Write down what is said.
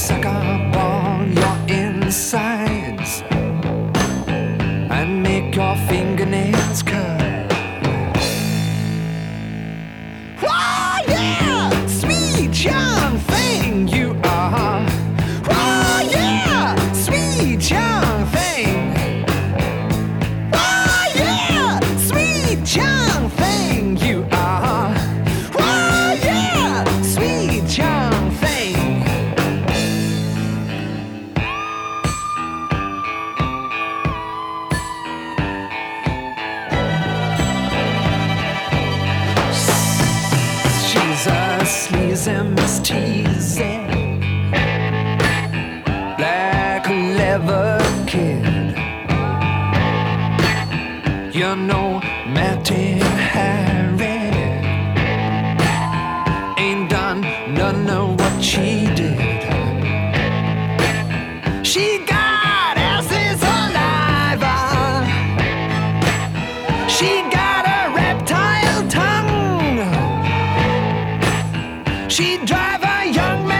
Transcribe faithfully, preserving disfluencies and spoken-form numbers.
suck up all your insides and make your fingernails curl. Oh yeah, sweet young thing you are. Oh yeah, sweet young thing. Oh yeah, sweet young thing you are. Oh yeah, sweet young thing. She's a sleazy, misteasing, black leather kid. You know, Matty Harry ain't done none of what she did. She got asses saliva. She got a reptile tongue. She'd drive a young man